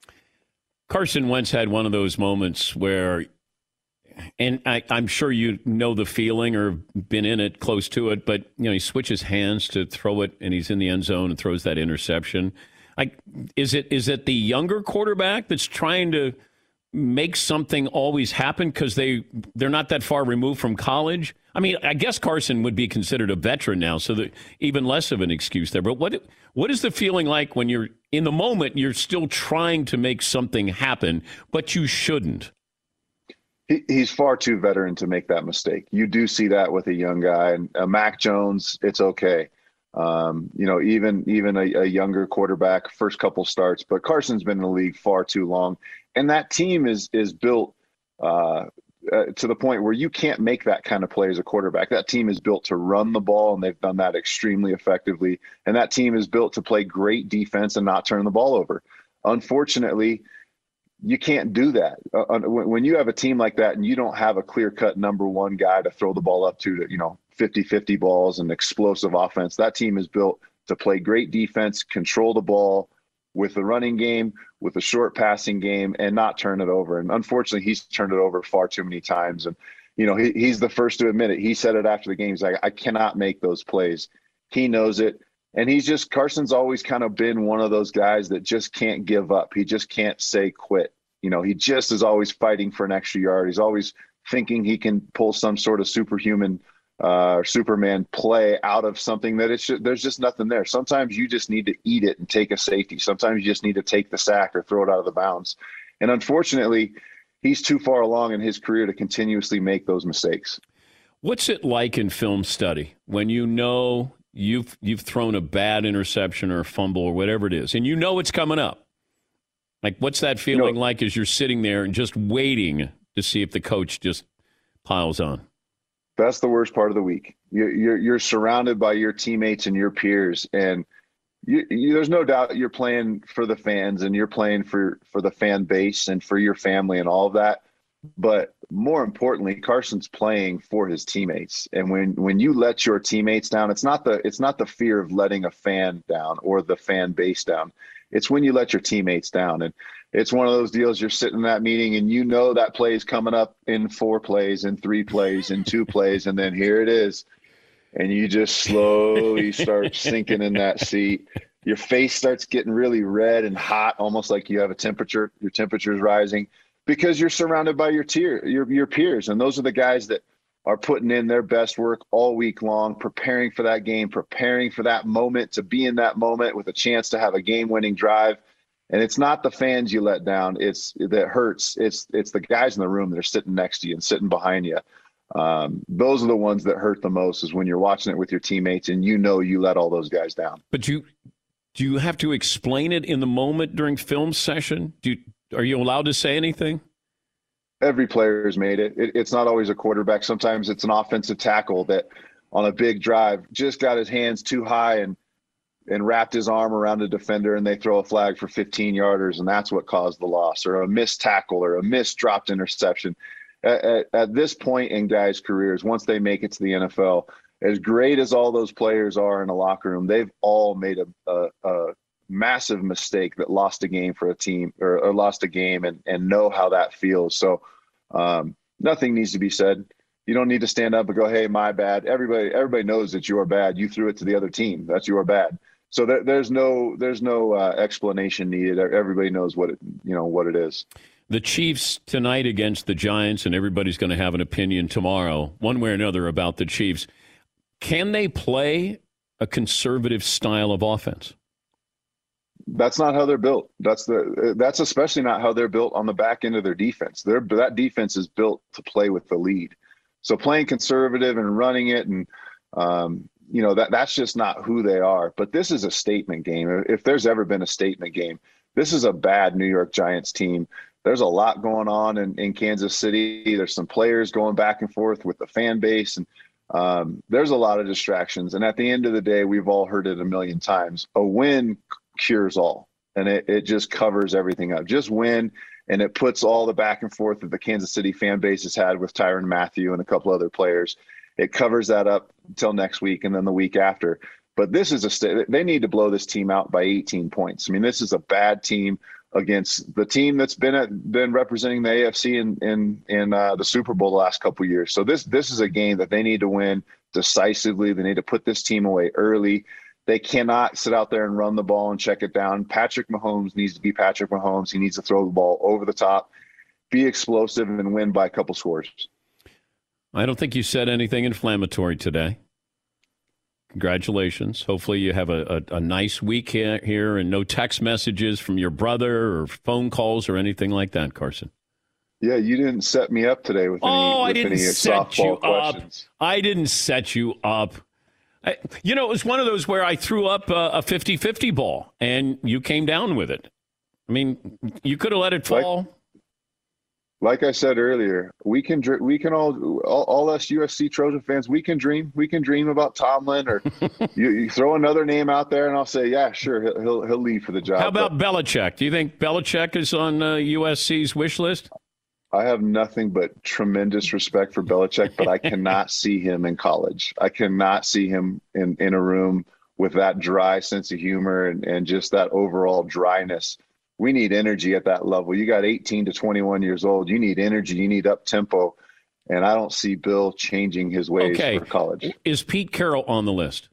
Carson Wentz had one of those moments where, and I, I'm sure you know the feeling or been in it, close to it, but you know he switches hands to throw it, and he's in the end zone and throws that interception. Like, is it is it the younger quarterback that's trying to make something always happen because they they're not that far removed from college? I mean, I guess Carson would be considered a veteran now, so that even less of an excuse there. But what what is the feeling like when you're in the moment? You're still trying to make something happen, but you shouldn't. He, he's far too veteran to make that mistake. You do see that with a young guy. And uh, Mac Jones, it's okay. Um, you know, even even a, a younger quarterback, first couple starts. But Carson's been in the league far too long. And that team is is built uh, uh, to the point where you can't make that kind of play as a quarterback. That team is built to run the ball, and they've done that extremely effectively. And that team is built to play great defense and not turn the ball over. Unfortunately, you can't do that. Uh, when you have a team like that and you don't have a clear-cut number one guy to throw the ball up to, to you know, fifty-fifty balls and explosive offense, that team is built to play great defense, control the ball with the running game, with a short passing game, and not turn it over. And unfortunately, he's turned it over far too many times. And, you know, he, he's the first to admit it. He said it after the game. He's like, I cannot make those plays. He knows it. And he's just, Carson's always kind of been one of those guys that just can't give up. He just can't say quit. You know, he just is always fighting for an extra yard. He's always thinking he can pull some sort of superhuman uh, Superman play out of something that it's just, there's just nothing there. Sometimes you just need to eat it and take a safety. Sometimes you just need to take the sack or throw it out of the bounds. And unfortunately, he's too far along in his career to continuously make those mistakes. What's it like in film study when you know you've you've thrown a bad interception or a fumble or whatever it is, and you know it's coming up? Like, what's that feeling you know, like as you're sitting there and just waiting to see if the coach just piles on? That's the worst part of the week. You're, you're, you're surrounded by your teammates and your peers, and you, you, there's no doubt you're playing for the fans and you're playing for, for the fan base and for your family and all of that. But more importantly, Carson's playing for his teammates. And when, when you let your teammates down, it's not the it's not the fear of letting a fan down or the fan base down. It's when you let your teammates down. And it's one of those deals, you're sitting in that meeting and you know that play is coming up in four plays, in three plays, in two plays, and then here it is. And you just slowly start sinking in that seat. Your face starts getting really red and hot, almost like you have a temperature. Your temperature is rising because you're surrounded by your tier, your your peers. And those are the guys that are putting in their best work all week long, preparing for that game, preparing for that moment, to be in that moment with a chance to have a game-winning drive. And it's not the fans you let down. It's that hurts. It's it's the guys in the room that are sitting next to you and sitting behind you. Um, those are the ones that hurt the most, is when you're watching it with your teammates and you know you let all those guys down. But you do you have to explain it in the moment during film session? Do you, are you allowed to say anything? Every player has made it. it. It's not always a quarterback. Sometimes it's an offensive tackle that on a big drive just got his hands too high and and wrapped his arm around a defender, and they throw a flag for fifteen yarders, and that's what caused the loss, or a missed tackle or a missed dropped interception. At, at, at this point in guys' careers, once they make it to the N F L, as great as all those players are in a locker room, they've all made a, a, a massive mistake that lost a game for a team, or, or lost a game, and, and know how that feels. So um, nothing needs to be said. You don't need to stand up and go, hey, my bad. Everybody everybody knows that you are bad. You threw it to the other team. That's your bad. So there, there's no there's no uh, explanation needed. Everybody knows what it you know what it is. The Chiefs tonight against the Giants, and everybody's going to have an opinion tomorrow, one way or another, about the Chiefs. Can they play a conservative style of offense? That's not how they're built. That's the that's especially not how they're built on the back end of their defense. Their that defense is built to play with the lead. So playing conservative and running it, and um, you know that that's just not who they are. But this is a statement game. If there's ever been a statement game, this is a bad New York Giants team. There's a lot going on in, in Kansas City. There's some players going back and forth with the fan base, and um, there's a lot of distractions. And at the end of the day, we've all heard it a million times. A win cures all, and it, it just covers everything up. Just win, and it puts all the back and forth that the Kansas City fan base has had with Tyrann Mathieu and a couple other players. It covers that up until next week and then the week after. But this is a st- they need to blow this team out by eighteen points. I mean, this is a bad team against the team that's been at, been representing the A F C in in, in uh, the Super Bowl the last couple of years. So this this is a game that they need to win decisively. They need to put this team away early. They cannot sit out there and run the ball and check it down. Patrick Mahomes needs to be Patrick Mahomes. He needs to throw the ball over the top, be explosive, and win by a couple scores. I don't think you said anything inflammatory today. Congratulations. Hopefully you have a, a, a nice week here, here and no text messages from your brother or phone calls or anything like that, Carson. Yeah, you didn't set me up today with any, oh, with I didn't any set softball you questions. Up. I didn't set you up. I, you know, it was one of those where I threw up a, a fifty-fifty ball, and you came down with it. I mean, you could have let it fall. Like, like I said earlier, we can we can all, all all us U S C Trojan fans, we can dream. We can dream about Tomlin, or you, you throw another name out there, and I'll say, yeah, sure, he'll he'll, he'll leave for the job. How about but, Belichick? Do you think Belichick is on uh, U S C's wish list? I have nothing but tremendous respect for Belichick, but I cannot see him in college. I cannot see him in, in a room with that dry sense of humor and, and just that overall dryness. We need energy at that level. You got eighteen to twenty-one years old. You need energy. You need up tempo. And I don't see Bill changing his ways okay. for college. Is Pete Carroll on the list?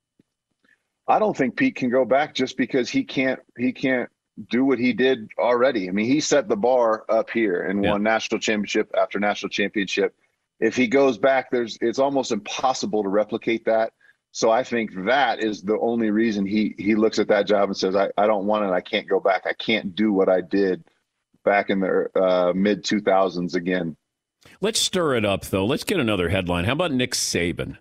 I don't think Pete can go back just because he can't, he can't do what he did already. I mean, he set the bar up here and yeah. won national championship after national championship. If he goes back, there's, it's almost impossible to replicate that. So I think that is the only reason he, he looks at that job and says, I, I don't want it. I can't go back. I can't do what I did back in the uh, mid two thousands again. Let's stir it up, though. Let's get another headline. How about Nick Saban?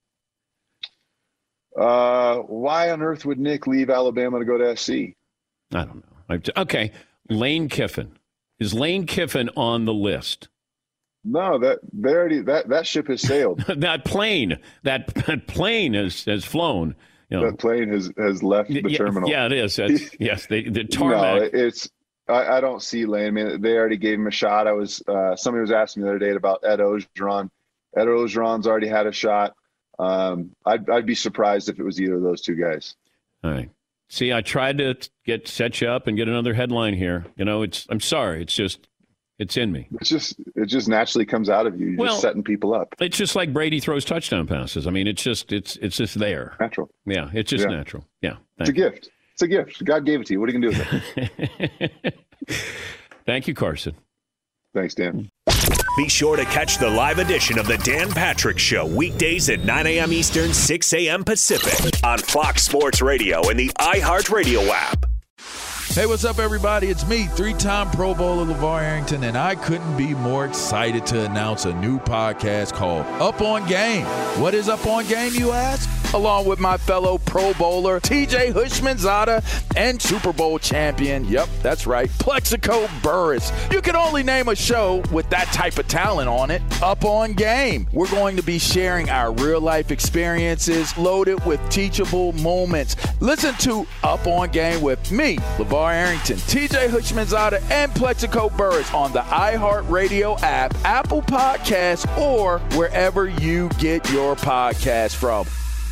Uh, why on earth would Nick leave Alabama to go to S C? I don't know. Okay, Lane Kiffin. Is Lane Kiffin on the list? No, that they already that, that ship has sailed. that plane, that, that plane has has flown. You know. That plane has, has left the yeah, terminal. Yeah, it is. That's, yes, they, the tarmac. No, it's. I, I don't see Lane. I mean, they already gave him a shot. I was uh, somebody was asking me the other day about Ed Ogeron. Ed Ogeron's already had a shot. Um, I'd, I'd be surprised if it was either of those two guys. All right. See, I tried to get set you up and get another headline here. You know, it's. I'm sorry. It's just, it's in me. It's just, it just naturally comes out of you. You're well, just setting people up. It's just like Brady throws touchdown passes. I mean, it's just, it's, it's just there. Natural. Yeah, it's just yeah. natural. Yeah. It's a gift. It's a gift. God gave it to you. What are you going to do with it? Thank you, Carson. Thanks, Dan. Be sure to catch the live edition of the Dan Patrick Show weekdays at nine a.m. Eastern, six a.m. Pacific on Fox Sports Radio and the iHeartRadio app. Hey, what's up, everybody? It's me, three-time Pro Bowler LeVar Arrington, and I couldn't be more excited to announce a new podcast called Up On Game. What is Up On Game, you ask? Along with my fellow Pro Bowler, T J Hushmanzada, and Super Bowl champion, yep, that's right, Plexico Burress. You can only name a show with that type of talent on it. Up On Game. We're going to be sharing our real-life experiences loaded with teachable moments. Listen to Up On Game with me, LeVar Arrington, T J Hushmanzada, and Plexico Burress on the iHeartRadio app, Apple Podcasts, or wherever you get your podcasts from.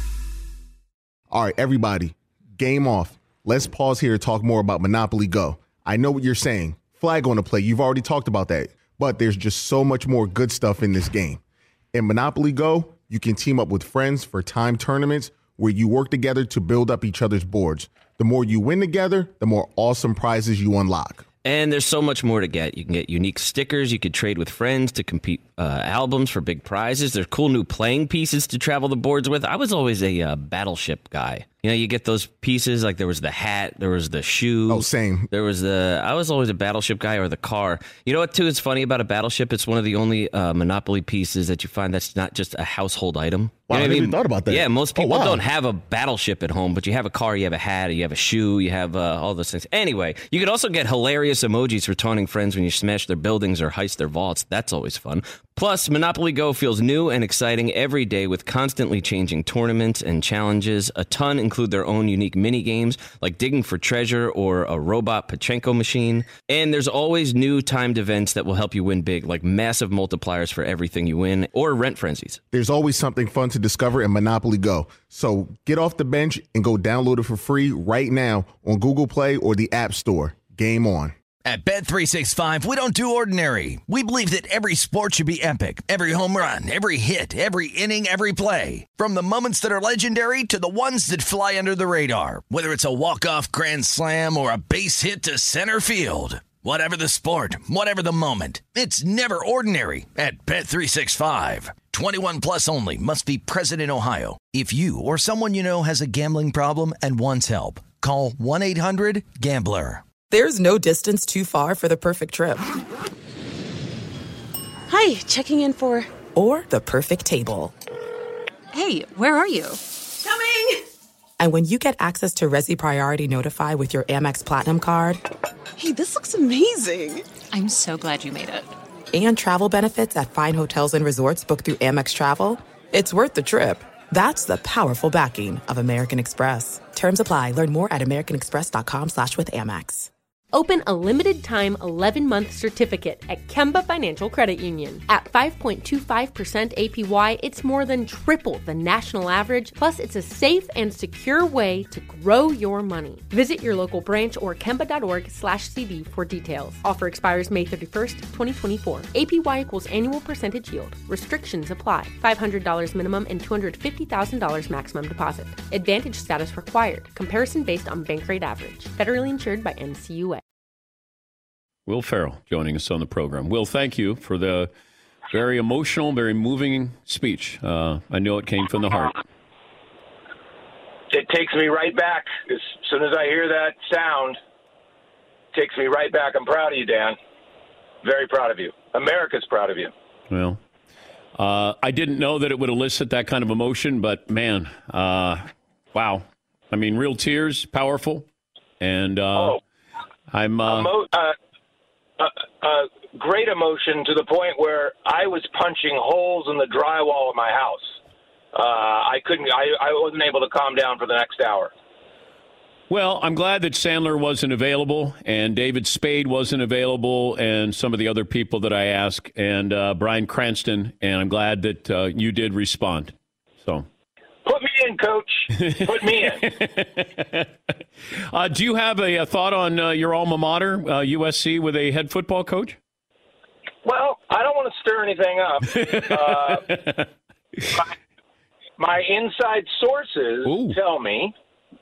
All right, everybody, game off. Let's pause here to talk more about Monopoly Go. I know what you're saying. Flag on the play. You've already talked about that. But there's just so much more good stuff in this game. In Monopoly Go, you can team up with friends for timed tournaments where you work together to build up each other's boards. The more you win together, the more awesome prizes you unlock. And there's so much more to get. You can get unique stickers. You could trade with friends to compete uh, albums for big prizes. There's cool new playing pieces to travel the boards with. I was always a uh, Battleship guy. You know, you get those pieces, like there was the hat, there was the shoe. Oh, same. There was the, I was always a Battleship guy, or the car. You know what, too, is funny about a Battleship? It's one of the only uh, Monopoly pieces that you find that's not just a household item. Wow, You know I what never mean? even thought about that. Yeah, most people oh, wow. don't have a Battleship at home, but you have a car, you have a hat, you have a shoe, you have uh, all those things. Anyway, you could also get hilarious emojis for taunting friends when you smash their buildings or heist their vaults. That's always fun. Plus, Monopoly Go feels new and exciting every day with constantly changing tournaments and challenges. A ton include their own unique mini games like digging for treasure or a robot Pachinko machine. And there's always new timed events that will help you win big, like massive multipliers for everything you win or rent frenzies. There's always something fun to discover in Monopoly Go. So get off the bench and go download it for free right now on Google Play or the App Store. Game on. At Bet three sixty-five, we don't do ordinary. We believe that every sport should be epic. Every home run, every hit, every inning, every play. From the moments that are legendary to the ones that fly under the radar. Whether it's a walk-off grand slam or a base hit to center field. Whatever the sport, whatever the moment. It's never ordinary at Bet three sixty-five. twenty-one plus only. Must be present in Ohio. If you or someone you know has a gambling problem and wants help, call one eight hundred gambler. There's no distance too far for the perfect trip. Hi, checking in for... Or the perfect table. Hey, where are you? Coming! And when you get access to Resi Priority Notify with your Amex Platinum card... Hey, this looks amazing. I'm so glad you made it. And travel benefits at fine hotels and resorts booked through Amex Travel, it's worth the trip. That's the powerful backing of American Express. Terms apply. Learn more at americanexpress.com slash with Amex. Open a limited-time eleven-month certificate at Kemba Financial Credit Union. At five point two five percent A P Y, it's more than triple the national average, plus it's a safe and secure way to grow your money. Visit your local branch or kemba.org slash CD for details. Offer expires May thirty-first, twenty twenty-four. A P Y equals annual percentage yield. Restrictions apply. five hundred dollars minimum and two hundred fifty thousand dollars maximum deposit. Advantage status required. Comparison based on bank rate average. Federally insured by N C U A. Will Ferrell joining us on the program. Will, thank you for the very emotional, very moving speech. Uh, I know it came from the heart. It takes me right back. As soon as I hear that sound, it takes me right back. I'm proud of you, Dan. Very proud of you. America's proud of you. Well, uh, I didn't know that it would elicit that kind of emotion, but man, uh, wow. I mean, real tears, powerful. And uh, oh. I'm... Uh, Emo- uh, Uh, uh, great emotion to the point where I was punching holes in the drywall of my house. Uh, I couldn't. I, I wasn't able to calm down for the next hour. Well, I'm glad that Sandler wasn't available and David Spade wasn't available and some of the other people that I asked and uh, Brian Cranston, and I'm glad that uh, you did respond. So, put me in, Coach. Put me in. uh, do you have a, a thought on uh, your alma mater, uh, U S C, with a head football coach? Well, I don't want to stir anything up. Uh, my, my inside sources Ooh. tell me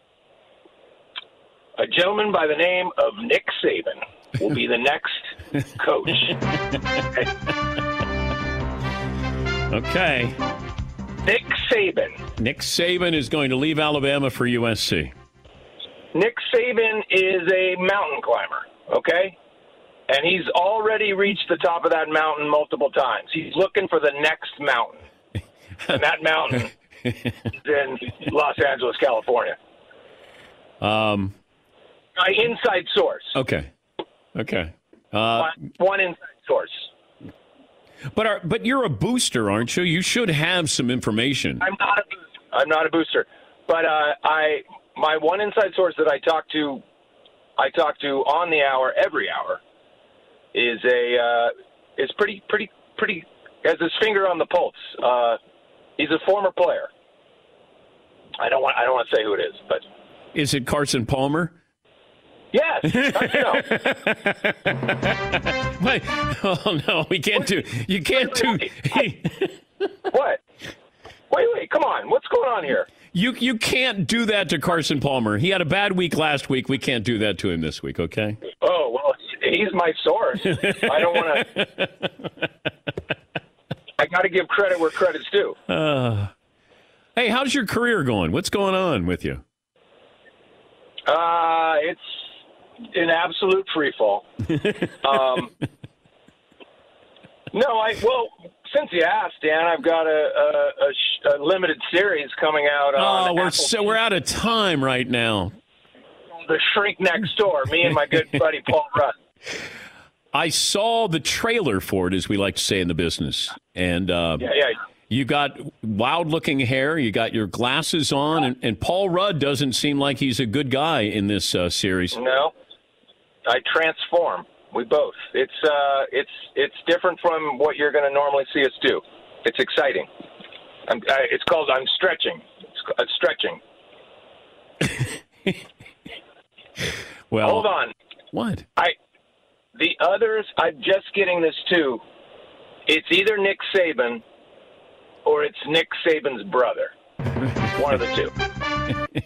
a gentleman by the name of Nick Saban will be the next coach. Okay. Nick Saban. Nick Saban is going to leave Alabama for U S C. Nick Saban is a mountain climber, okay? And he's already reached the top of that mountain multiple times. He's looking for the next mountain. And that mountain is in Los Angeles, California. Um, My inside source. Okay. Okay. Uh, one, one inside source. But are, but you're a booster, aren't you? You should have some information. I'm not a booster. I'm not a booster. But uh, I my one inside source that I talk to I talk to on the hour, every hour, is a uh, is pretty pretty pretty has his finger on the pulse. Uh, he's a former player. I don't want I don't want to say who it is, but is it Carson Palmer? Yes. I Wait, oh no, we can't do. You can't do. What? Wait, wait, come on. What's going on here? You you can't do that to Carson Palmer. He had a bad week last week. We can't do that to him this week, okay? Oh, well, he's my source. I don't want to. I got to give credit where credit's due. Uh, hey, how's your career going? What's going on with you? Uh, it's an absolute free fall. um, no, I well, since you asked, Dan, I've got a, a, a, sh- a limited series coming out on Oh, we're Apple so we're out of time right now. The Shrink Next Door, me and my good buddy Paul Rudd. I saw the trailer for it, as we like to say in the business, and uh, yeah, yeah. You got wild-looking hair. You got your glasses on, and, and Paul Rudd doesn't seem like he's a good guy in this uh, series. No, I transform. We both. It's uh, it's it's different from what you're going to normally see us do. It's exciting. I'm, I, it's called I'm stretching. It's, it's stretching. Well, hold on. What? I the others. I'm just getting this too. It's either Nick Saban or it's Nick Saban's brother. One of the two.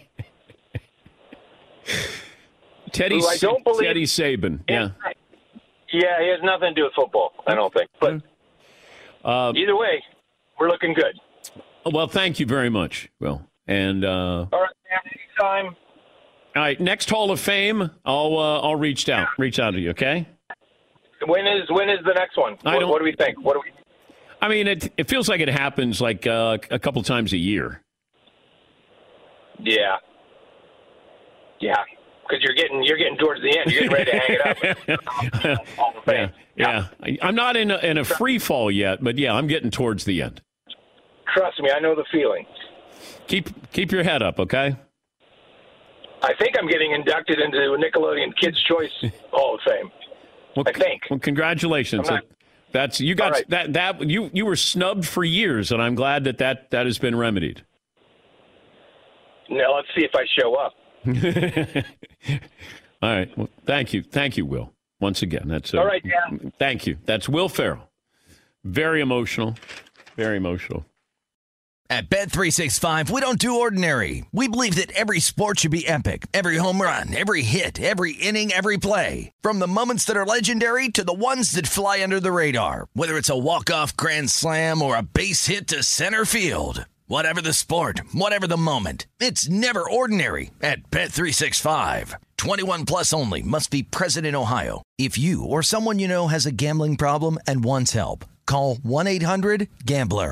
Teddy, Who I don't believe, Teddy Saban. Yeah. Yeah, he has nothing to do with football, I don't think. But uh, either way, we're looking good. Well, thank you very much, Will. And uh, all right, anytime. All right, next Hall of Fame, I'll uh, I'll reach out reach out to you. Okay. When is when is the next one? I What, don't, what do we think? What do we? I mean, it it feels like it happens like uh, a couple times a year. Yeah. Yeah. Because you're getting you're getting towards the end. You're getting ready to hang it up. Hall of Fame. Yeah, yeah. I'm not in a, in a free fall yet, but yeah, I'm getting towards the end. Trust me, I know the feeling. Keep keep your head up, okay? I think I'm getting inducted into Nickelodeon Kids' Choice Hall of Fame. Well, I think. Well, congratulations. Not, That's you got right. that that you you were snubbed for years, and I'm glad that that, that has been remedied. Now let's see if I show up. All right. Well, thank you, thank you, Will. Once again, that's uh, all right. Yeah. Thank you. That's Will Ferrell. Very emotional. Very emotional. At Bet three sixty-five, we don't do ordinary. We believe that every sport should be epic. Every home run, every hit, every inning, every play. From the moments that are legendary to the ones that fly under the radar. Whether it's a walk-off grand slam or a base hit to center field. Whatever the sport, whatever the moment. It's never ordinary at Bet three sixty-five. twenty-one plus only. Must be present in Ohio. If you or someone you know has a gambling problem and wants help, call one eight hundred gambler.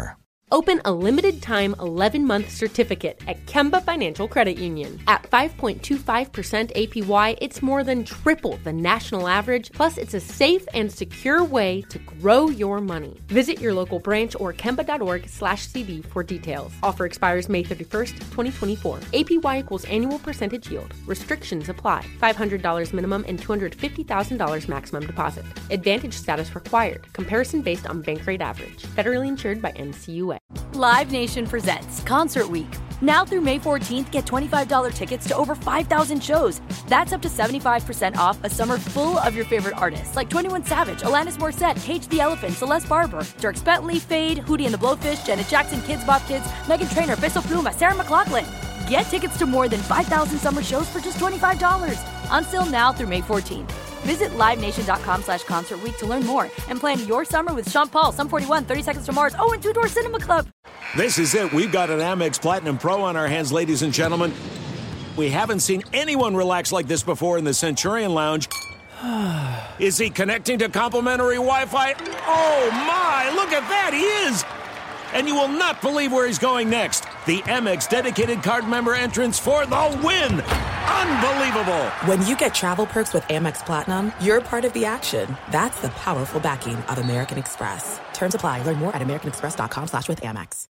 Open a limited-time eleven-month certificate at Kemba Financial Credit Union. At five point two five percent A P Y, it's more than triple the national average, plus it's a safe and secure way to grow your money. Visit your local branch or kemba.org slash CD for details. Offer expires May thirty-first, twenty twenty-four. A P Y equals annual percentage yield. Restrictions apply. five hundred dollars minimum and two hundred fifty thousand dollars maximum deposit. Advantage status required. Comparison based on bank rate average. Federally insured by N C U A. Live Nation presents Concert Week. Now through May fourteenth, get twenty-five dollars tickets to over five thousand shows. That's up to seventy-five percent off a summer full of your favorite artists like twenty-one Savage, Alanis Morissette, Cage the Elephant, Celeste Barber, Dierks Bentley, Fade, Hootie and the Blowfish, Janet Jackson, Kids Bop Kids, Meghan Trainor, Bissell Pluma, Sarah McLachlan. Get tickets to more than five thousand summer shows for just twenty-five dollars. Until now through May fourteenth. Visit livenation.com slash concert week to learn more and plan your summer with Sean Paul, Sum forty-one, thirty Seconds to Mars, oh, and Two Door Cinema Club. This is it. We've got an Amex Platinum Pro on our hands, ladies and gentlemen. We haven't seen anyone relax like this before in the Centurion Lounge. Is he connecting to complimentary Wi-Fi? Oh, my. Look at that. He is. And you will not believe where he's going next. The Amex dedicated card member entrance for the win. Unbelievable. When you get travel perks with Amex Platinum, you're part of the action. That's the powerful backing of American Express. Terms apply. Learn more at americanexpress.com slash with Amex.